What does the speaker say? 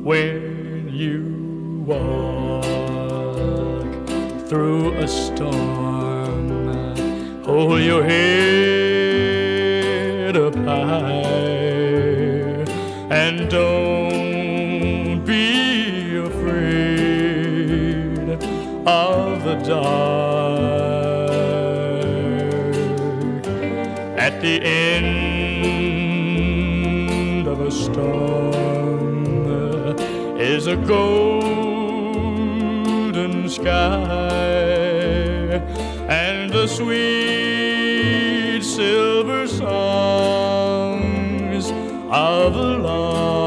when you walk through a storm. Hold your head up high and don't be afraid of the dark. At the end of a storm is a golden sky and the sweet silver songs of the lark.